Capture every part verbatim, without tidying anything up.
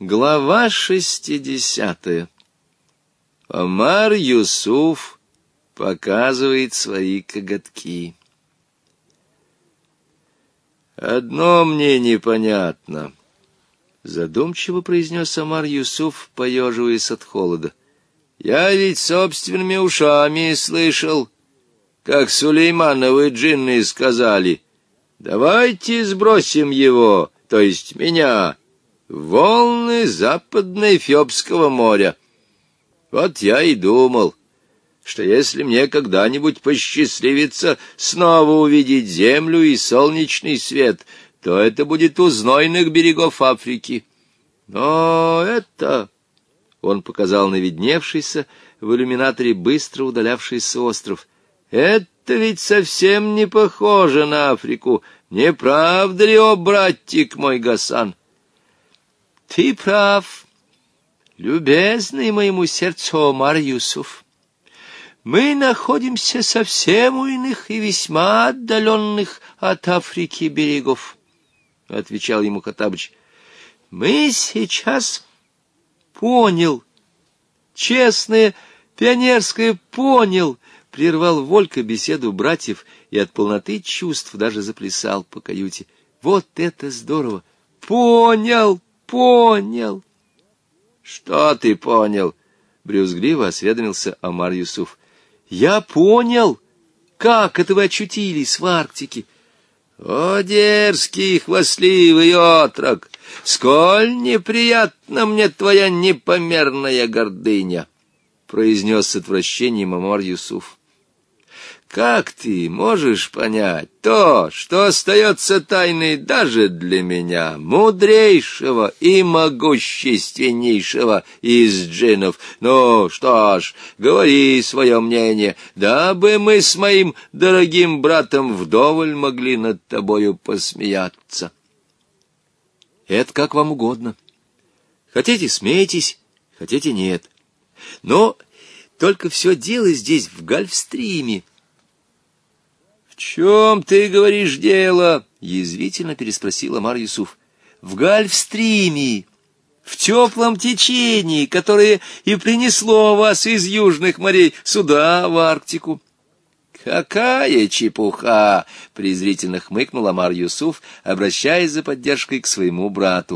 Глава шестидесятая. Омар Юсуф показывает свои коготки. «Одно мне непонятно», — задумчиво произнес Омар Юсуф, поеживаясь от холода. «Я ведь собственными ушами слышал, как Сулеймановы джинны сказали: давайте сбросим его, то есть меня, в волны западно-эфиопского моря. Вот я и думал, что если мне когда-нибудь посчастливится снова увидеть землю и солнечный свет, то это будет у знойных берегов Африки. Но это...» Он показал на видневшийся в иллюминаторе быстро удалявшийся остров. «Это ведь совсем не похоже на Африку. Не правда ли, о, братик мой Гасан?» «Ты прав, любезный моему сердцу Омар Юсуф. Мы находимся совсем у иных и весьма отдаленных от Африки берегов», — отвечал ему Хоттабыч. «Мы сейчас...» «Понял, честное, пионерское, понял», — прервал Волька беседу братьев и от полноты чувств даже заплясал по каюте. «Вот это здорово! Понял, понял!» «Что ты понял?» — брюзгливо осведомился Омар Юсуф. «Я понял, как это вы очутились в Арктике». «О, дерзкий, хвастливый отрок! Сколь неприятна мне твоя непомерная гордыня!» — произнес с отвращением Омар Юсуф. «Как ты можешь понять то, что остается тайной даже для меня, мудрейшего и могущественнейшего из джиннов? Ну что ж, говори свое мнение, дабы мы с моим дорогим братом вдоволь могли над тобою посмеяться». «Это как вам угодно. Хотите — смейтесь, хотите — нет. Но только все дело здесь в Гольфстриме». «В чем, ты говоришь, дело?» — язвительно переспросил Омар Юсуф. «В Гольфстриме, в теплом течении, которое и принесло вас из южных морей сюда, в Арктику». «Какая чепуха!» — презрительно хмыкнул Омар Юсуф, обращаясь за поддержкой к своему брату.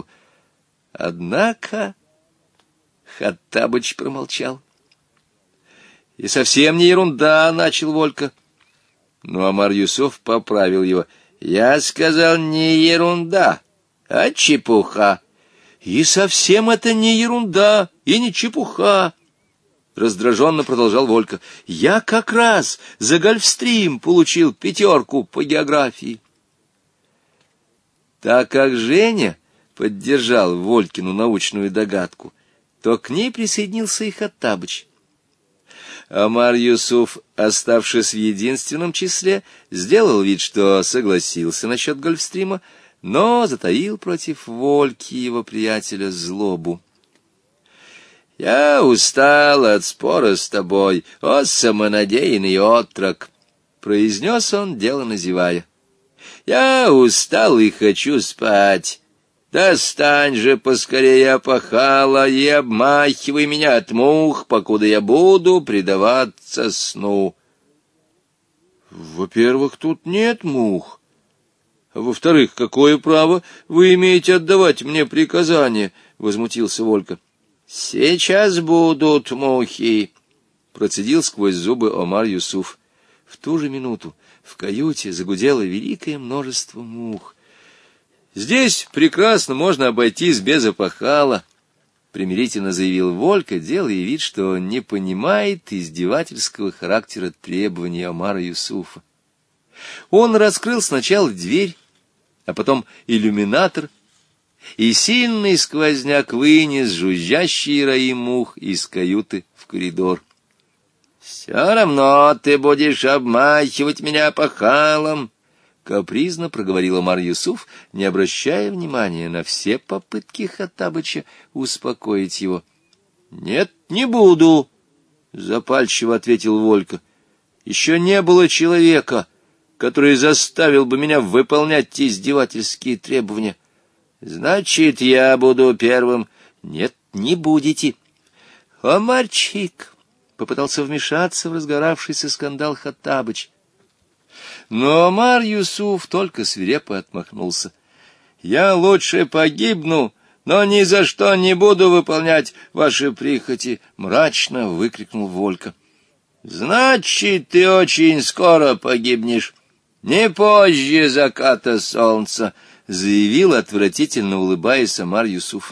Однако Хоттабыч промолчал. «И совсем не ерунда», — начал Волька. Но Омар Юсуф поправил его. «Я сказал, не ерунда, а чепуха». «И совсем это не ерунда и не чепуха», — раздраженно продолжал Волька. «Я как раз за Гольфстрим получил пятерку по географии». Так как Женя поддержал Волькину научную догадку, то к ней присоединился и Хоттабыч. Омар Юсуф, оставшись в единственном числе, сделал вид, что согласился насчет Гольфстрима, но затаил против Вольки, его приятеля, злобу. «Я устал от спора с тобой, о самонадеянный отрок», — произнес он, деланно зевая. «Я устал и хочу спать. Достань же поскорее опахала и обмахивай меня от мух, покуда я буду предаваться сну». «Во-первых, тут нет мух. А во-вторых, какое право вы имеете отдавать мне приказания?» — возмутился Волька. «Сейчас будут мухи», — процедил сквозь зубы Омар Юсуф. В ту же минуту в каюте загудело великое множество мух. «Здесь прекрасно можно обойтись без опахала», — примирительно заявил Волька, делая вид, что не понимает издевательского характера требований Омара Юсуфа. Он раскрыл сначала дверь, а потом иллюминатор, и сильный сквозняк вынес жужжащие раи мух из каюты в коридор. «Все равно ты будешь обмахивать меня опахалом», — капризно проговорил Омар Юсуф, не обращая внимания на все попытки Хоттабыча успокоить его. «Нет, не буду», — запальчиво ответил Волька. «Еще не было человека, который заставил бы меня выполнять издевательские требования». «Значит, я буду первым». Нет, не будете. Омарчик! — попытался вмешаться в разгоравшийся скандал Хаттабыч. Но Омар Юсуф только свирепо отмахнулся. — Я лучше погибну, но ни за что не буду выполнять ваши прихоти! — мрачно выкрикнул Волька. — Значит, ты очень скоро погибнешь, не позже заката солнца! — заявил, отвратительно улыбаясь, Омар Юсуф.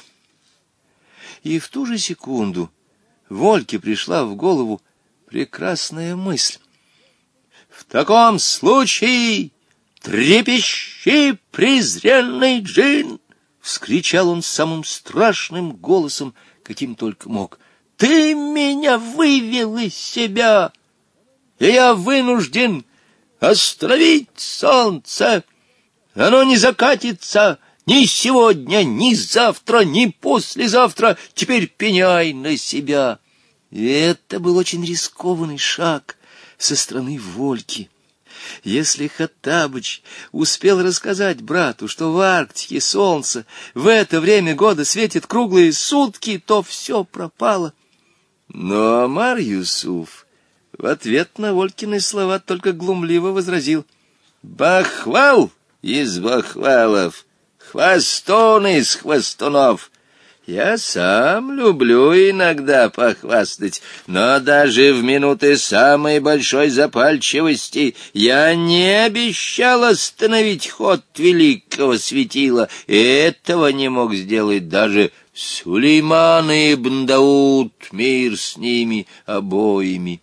И в ту же секунду Вольке пришла в голову прекрасная мысль. — В таком случае трепещи, презренный джин! — вскричал он самым страшным голосом, каким только мог. — Ты меня вывел из себя, и я вынужден остановить солнце. Оно не закатится ни сегодня, ни завтра, ни послезавтра. Теперь пеняй на себя. И это был очень рискованный шаг со стороны Вольки. Если Хаттабыч успел рассказать брату, что в Арктике солнце в это время года светит круглые сутки, то все пропало. Но Омар Юсуф в ответ на Волькины слова только глумливо возразил: «Бахвал из бахвалов, хвостун из хвостунов. Я сам люблю иногда похвастать, но даже в минуты самой большой запальчивости я не обещал остановить ход великого светила. Этого не мог сделать даже Сулейман ибн Дауд, мир с ними обоими».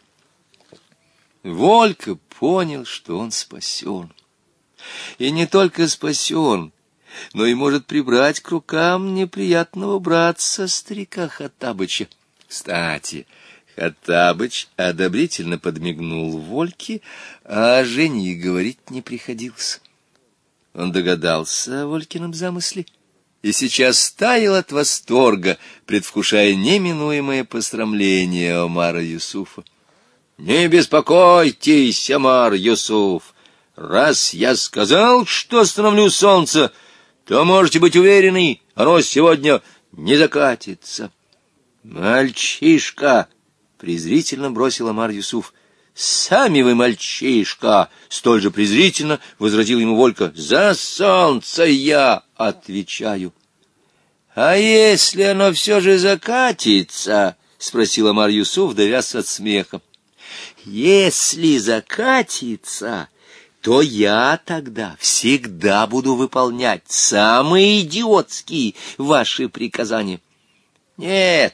Волька понял, что он спасен. И не только спасен, но и может прибрать к рукам неприятного братца старика Хаттабыча. Кстати, Хаттабыч одобрительно подмигнул Вольке, а о Жене говорить не приходилось. Он догадался о Волькином замысле и сейчас таял от восторга, предвкушая неминуемое посрамление Омара Юсуфа. «Не беспокойтесь, Омар Юсуф! Раз я сказал, что остановлю солнце, то можете быть уверены, оно сегодня не закатится». «Мальчишка!» — презрительно бросил Омар Юсуф. «Сами вы мальчишка!» — столь же презрительно возразил ему Волька. «За солнце я отвечаю». «А если оно все же закатится?» — спросил Омар Юсуф, давясь от смеха. «Если закатится, то я тогда всегда буду выполнять самые идиотские ваши приказания». «Нет»,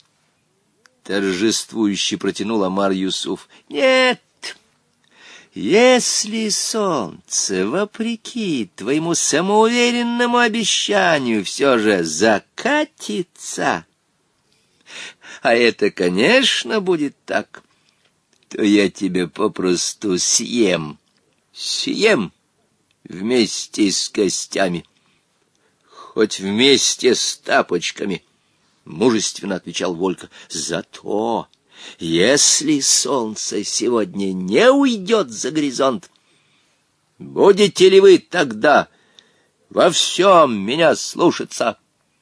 — торжествующе протянул Омар Юсуф, — «нет, если солнце, вопреки твоему самоуверенному обещанию, все же закатится, а это, конечно, будет так, то я тебя попросту съем, съем вместе с костями, хоть вместе с тапочками», — мужественно отвечал Волька. «Зато, если солнце сегодня не уйдет за горизонт, будете ли вы тогда во всем меня слушаться?»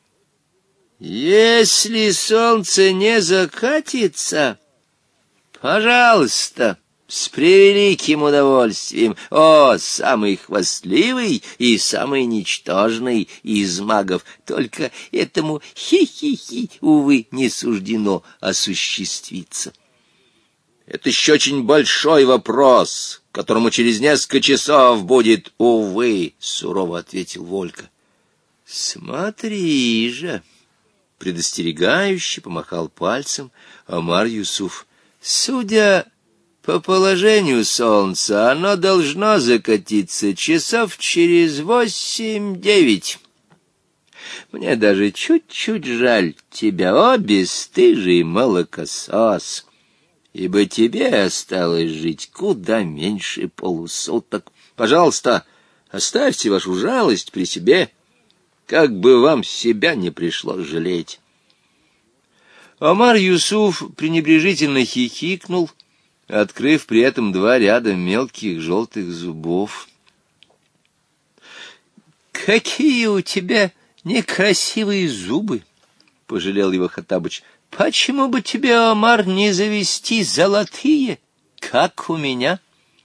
«Если солнце не закатится, пожалуйста, с превеликим удовольствием, о, самый хвастливый и самый ничтожный из магов, только этому хи-хи-хи, увы, не суждено осуществиться». «Это еще очень большой вопрос, которому через несколько часов будет, увы», — сурово ответил Волька. «Смотри же», — предостерегающе помахал пальцем Омар Юсуф, — «судя по положению солнца, оно должно закатиться часов через восемь-девять. Мне даже чуть-чуть жаль тебя, о, бесстыжий молокосос, ибо тебе осталось жить куда меньше полусуток. Пожалуйста, оставьте вашу жалость при себе, как бы вам себя не пришлось жалеть». Омар Юсуф пренебрежительно хихикнул, открыв при этом два ряда мелких желтых зубов. «Какие у тебя некрасивые зубы!» пожалел его Хоттабыч. — Почему бы тебе, Омар, не завести золотые, как у меня?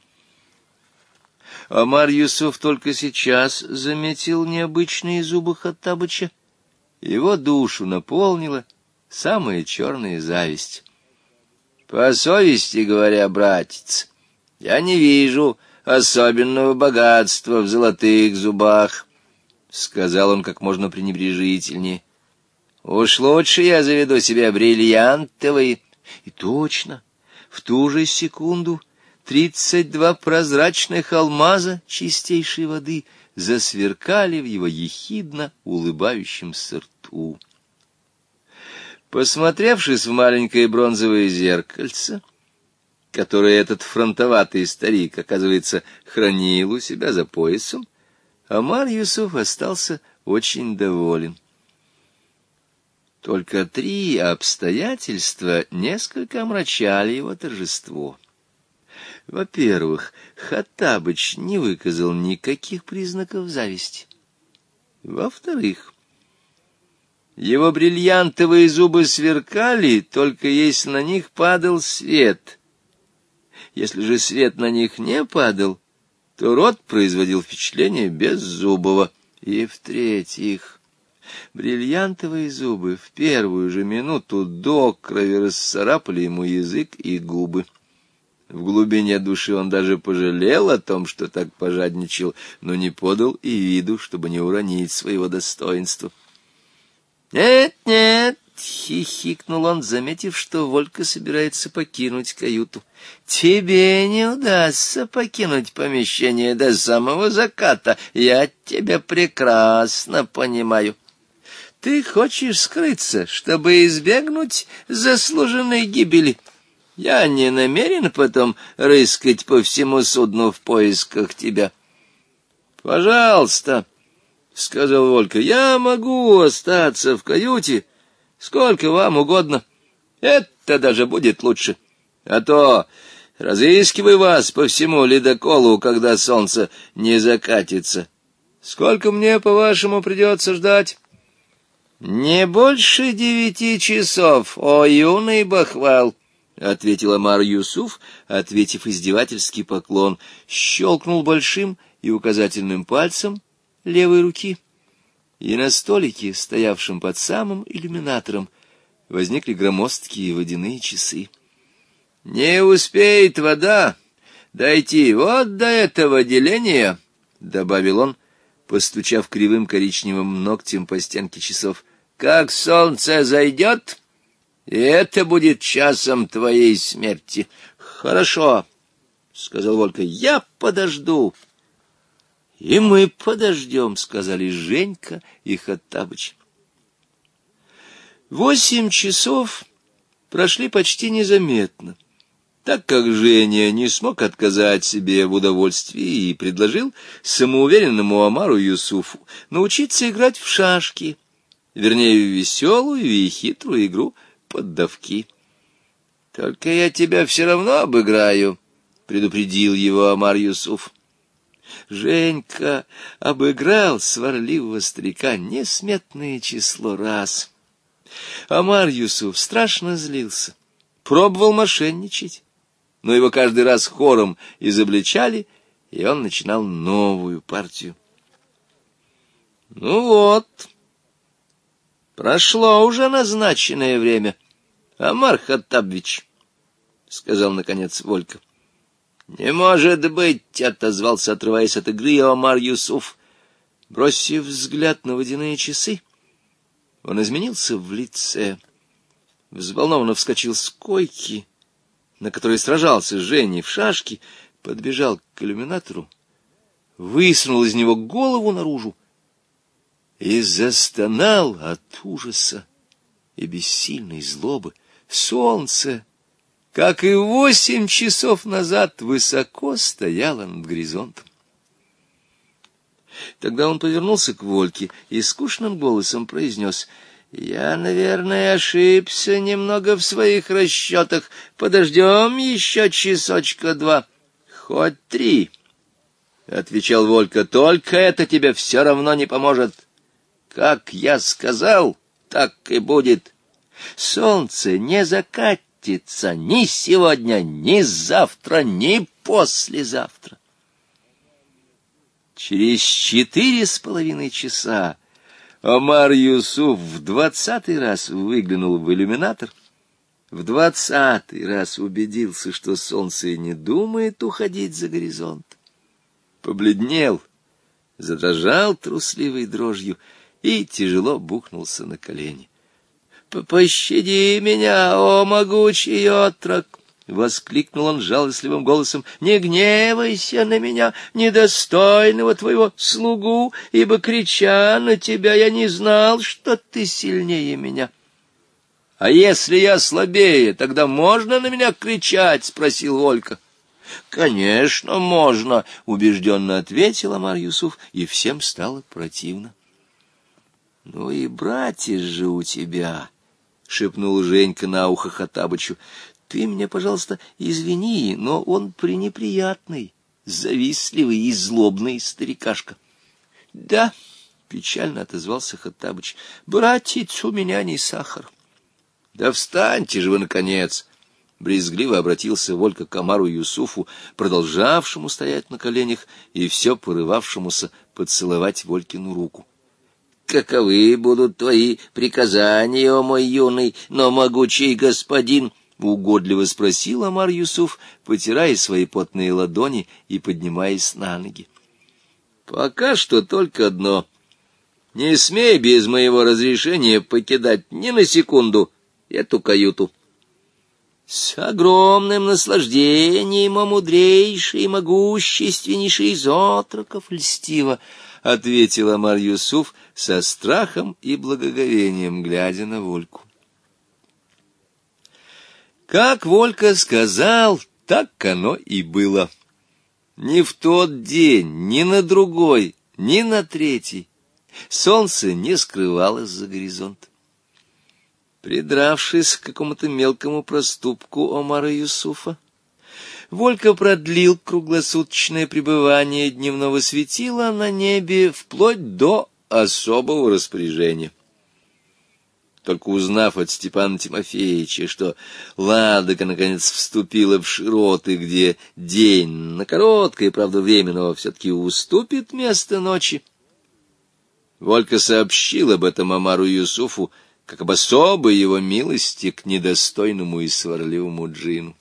Омар Юсуф только сейчас заметил необычные зубы Хоттабыча. Его душу наполнила самая черная зависть. — По совести говоря, братец, я не вижу особенного богатства в золотых зубах, — сказал он как можно пренебрежительнее. — Уж лучше я заведу себе бриллиантовые. И точно, в ту же секунду тридцать два прозрачных алмаза чистейшей воды засверкали в его ехидно улыбающемся рту. Посмотревшись в маленькое бронзовое зеркальце, которое этот фронтоватый старик, оказывается, хранил у себя за поясом, Омар Юсуф остался очень доволен. Только три обстоятельства несколько омрачали его торжество. Во-первых, Хоттабыч не выказал никаких признаков зависти. Во-вторых, его бриллиантовые зубы сверкали, только если на них падал свет. Если же свет на них не падал, то рот производил впечатление беззубого. И в-третьих, бриллиантовые зубы в первую же минуту до крови расцарапали ему язык и губы. В глубине души он даже пожалел о том, что так пожадничал, но не подал и виду, чтобы не уронить своего достоинства. «Нет, нет!» — хихикнул он, заметив, что Волька собирается покинуть каюту. «Тебе не удастся покинуть помещение до самого заката, я тебя прекрасно понимаю. Ты хочешь скрыться, чтобы избегнуть заслуженной гибели. Я не намерен потом рыскать по всему судну в поисках тебя». «Пожалуйста», — сказал Волька, — «я могу остаться в каюте сколько вам угодно. Это даже будет лучше. А то разыскивай вас по всему ледоколу, когда солнце не закатится. Сколько мне, по-вашему, придется ждать?» «Не больше девяти часов, о юный бахвал», — ответил Омар Юсуф, ответив издевательский поклон, щелкнул большим и указательным пальцем левой руки, и на столике, стоявшем под самым иллюминатором, возникли громоздкие водяные часы. «Не успеет вода дойти вот до этого деления», — добавил он, постучав кривым коричневым ногтем по стенке часов, — «как солнце зайдет, и это будет часом твоей смерти». «Хорошо», — сказал Волька, — «я подожду». «И мы подождем», — сказали Женька и Хоттабыч. Восемь часов прошли почти незаметно, так как Женя не смог отказать себе в удовольствии и предложил самоуверенному Омару Юсуфу научиться играть в шашки, вернее, в веселую и хитрую игру поддавки. «Только я тебя все равно обыграю», — предупредил его Омар Юсуф. Женька обыграл сварливого старика несметное число раз. Омар Юсуф страшно злился, пробовал мошенничать, но его каждый раз хором изобличали, и он начинал новую партию. «Ну вот, прошло уже назначенное время, Омар Хоттабыч», — сказал наконец Волька. «Не может быть», — отозвался, отрываясь от игры, Омар Юсуф. Бросив взгляд на водяные часы, он изменился в лице, взволнованно вскочил с койки, на которой сражался с Женей в шашки, подбежал к иллюминатору, высунул из него голову наружу и застонал от ужаса и бессильной злобы. Солнце, как и восемь часов назад, высоко стояло над горизонтом. Тогда он повернулся к Вольке и скучным голосом произнес: «Я, наверное, ошибся немного в своих расчетах. Подождем еще часочка-два». «Хоть три», — отвечал Волька, — «только это тебе все равно не поможет. Как я сказал, так и будет. Солнце не закатится ни сегодня, ни завтра, ни послезавтра. Через четыре с половиной часа Омар Юсуф в двадцатый раз выглянул в иллюминатор, в двадцатый раз убедился, что солнце и не думает уходить за горизонт. Побледнел, задрожал трусливой дрожью и тяжело бухнулся на колени. «Пощади меня, о могучий отрок!» — воскликнул он жалостливым голосом. «Не гневайся на меня, недостойного твоего слугу, ибо, крича на тебя, я не знал, что ты сильнее меня». «А если я слабее, тогда можно на меня кричать?» — спросил Волька. «Конечно, можно», — убежденно ответил Омар Юсуф, и всем стало противно. «Ну и братец же у тебя», — шепнул Женька на ухо Хоттабычу. «Ты меня, пожалуйста, извини, но он пренеприятный, завистливый и злобный старикашка». «Да», — печально отозвался Хоттабыч, — «братец у меня не сахар». «Да встаньте же вы, наконец!» — брезгливо обратился Волька к Омару Юсуфу, продолжавшему стоять на коленях и все порывавшемуся поцеловать Волькину руку. «Каковы будут твои приказания, о мой юный, но могучий господин?» — угодливо спросил Омар Юсуф, потирая свои потные ладони и поднимаясь на ноги. «Пока что только одно. Не смей без моего разрешения покидать ни на секунду эту каюту». «С огромным наслаждением, о мудрейший и могущественнейший из отроков!» — льстиво ответил Омар Юсуф со страхом и благоговением, глядя на Вольку. Как Волька сказал, так оно и было. Ни в тот день, ни на другой, ни на третий солнце не скрывалось за горизонта. Придравшись к какому-то мелкому проступку Омара Юсуфа, Волька продлил круглосуточное пребывание дневного светила на небе вплоть до особого распоряжения. Только узнав от Степана Тимофеевича, что Ладога наконец вступила в широты, где день на короткое, правда, время, но все-таки уступит место ночи, Волька сообщил об этом Омару Юсуфу, как об особой его милости к недостойному и сварливому джину.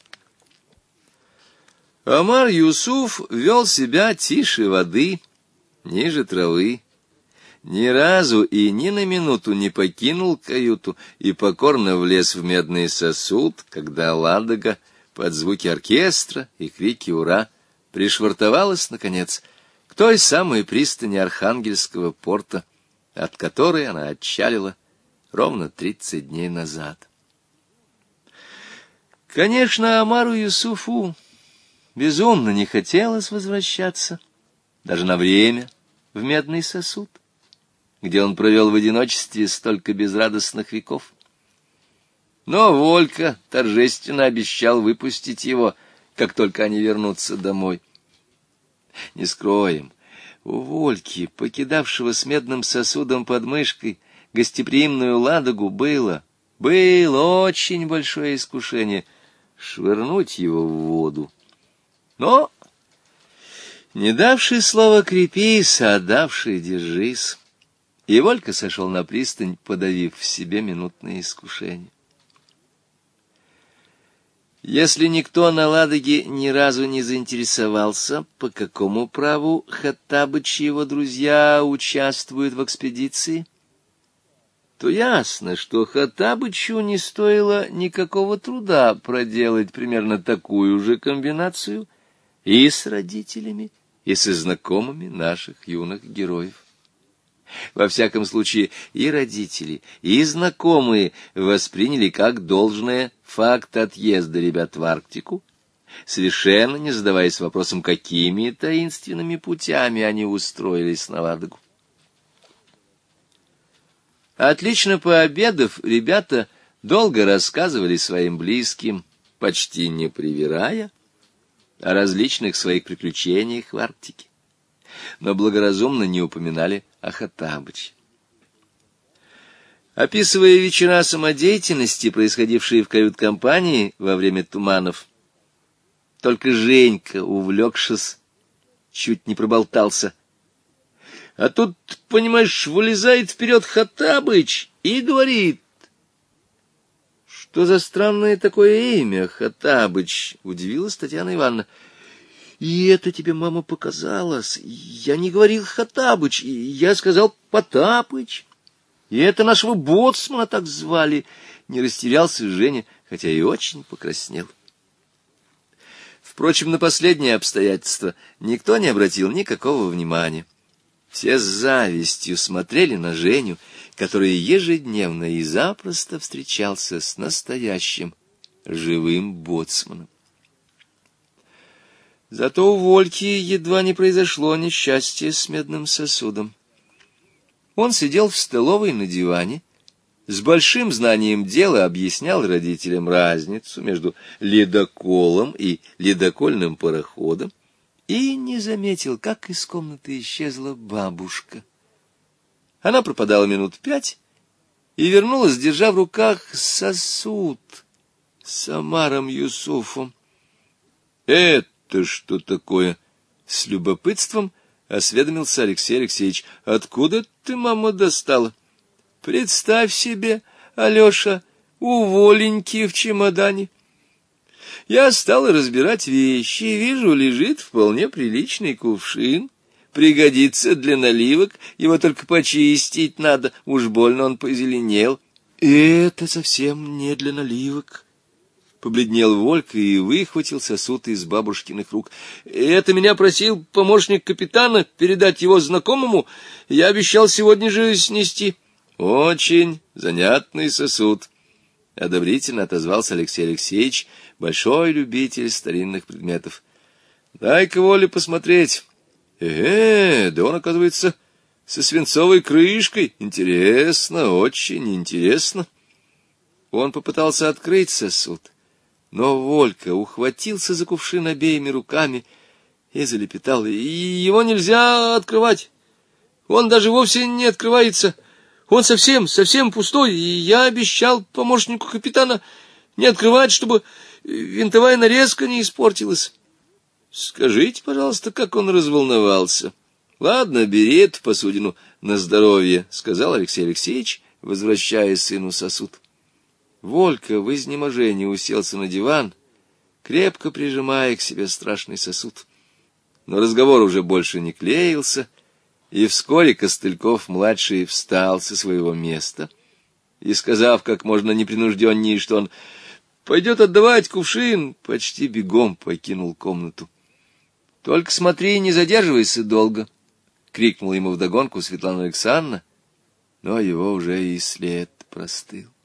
Омар Юсуф вел себя тише воды, ниже травы, ни разу и ни на минуту не покинул каюту и покорно влез в медный сосуд, когда Ладога под звуки оркестра и крики «Ура!» пришвартовалась, наконец, к той самой пристани Архангельского порта, от которой она отчалила ровно тридцать дней назад. Конечно, Омару Юсуфу безумно не хотелось возвращаться, даже на время, в медный сосуд, где он провел в одиночестве столько безрадостных веков. Но Волька торжественно обещал выпустить его, как только они вернутся домой. Не скроем, у Вольки, покидавшего с медным сосудом под мышкой гостеприимную Ладогу, было, было очень большое искушение швырнуть его в воду. Но, не давший слова крепись, а давший держись, и Волька сошел на пристань, подавив в себе минутное искушение. Если никто на Ладоге ни разу не заинтересовался, по какому праву Хоттабыч и его друзья участвуют в экспедиции, то ясно, что Хоттабычу не стоило никакого труда проделать примерно такую же комбинацию и с родителями, и со знакомыми наших юных героев. Во всяком случае, и родители, и знакомые восприняли как должное факт отъезда ребят в Арктику, совершенно не задаваясь вопросом, какими таинственными путями они устроились на Ладогу. Отлично пообедав, ребята долго рассказывали своим близким, почти не привирая, о различных своих приключениях в Арктике, но благоразумно не упоминали о Хоттабыче. Описывая вечера самодеятельности, происходившие в кают-компании во время туманов, только Женька, увлекшись, чуть не проболтался. А тут, понимаешь, вылезает вперед Хоттабыч и говорит: «Что за странное такое имя, Хоттабыч?» — удивилась Татьяна Ивановна. «И это тебе, мама, показалось. Я не говорил Хоттабыч, я сказал Потапыч. И это нашего боцмана так звали». Не растерялся Женя, хотя и очень покраснел. Впрочем, на последнее обстоятельство никто не обратил никакого внимания. Все с завистью смотрели на Женю, который ежедневно и запросто встречался с настоящим живым боцманом. Зато у Вольки едва не произошло несчастье с медным сосудом. Он сидел в столовой на диване, с большим знанием дела объяснял родителям разницу между ледоколом и ледокольным пароходом, и не заметил, как из комнаты исчезла бабушка. Она пропадала минут пять и вернулась, держа в руках сосуд с Омаром Юсуфом. «Это что такое?» — с любопытством осведомился Алексей Алексеевич. «Откуда ты, мама, достала?» «Представь себе, Алеша, у Воленьки в чемодане. Я стала разбирать вещи, и вижу, лежит вполне приличный кувшин. Пригодится для наливок, его только почистить надо, уж больно он позеленел». «Это совсем не для наливок», — побледнел Волька и выхватил сосуд из бабушкиных рук. «Это меня просил помощник капитана передать его знакомому. Я обещал сегодня же снести». «Очень занятный сосуд», — одобрительно отозвался Алексей Алексеевич, большой любитель старинных предметов. «Дай-ка, Воле, посмотреть. Э, да он, оказывается, со свинцовой крышкой. Интересно, очень интересно». Он попытался открыть сосуд, но Волька ухватился за кувшин обеими руками и залепетал: «И его нельзя открывать. Он даже вовсе не открывается. Он совсем, совсем пустой, и я обещал помощнику капитана не открывать, чтобы винтовая нарезка не испортилась». «Скажите, пожалуйста, как он разволновался». «Ладно, бери эту посудину на здоровье», — сказал Алексей Алексеевич, возвращая сыну сосуд. Волька в изнеможении уселся на диван, крепко прижимая к себе страшный сосуд. Но разговор уже больше не клеился, и вскоре Костыльков-младший встал со своего места и, сказав как можно непринужденнее, что он пойдет отдавать кувшин, почти бегом покинул комнату. «Только смотри, не задерживайся долго», — крикнула ему вдогонку Светлана Александровна, но его уже и след простыл.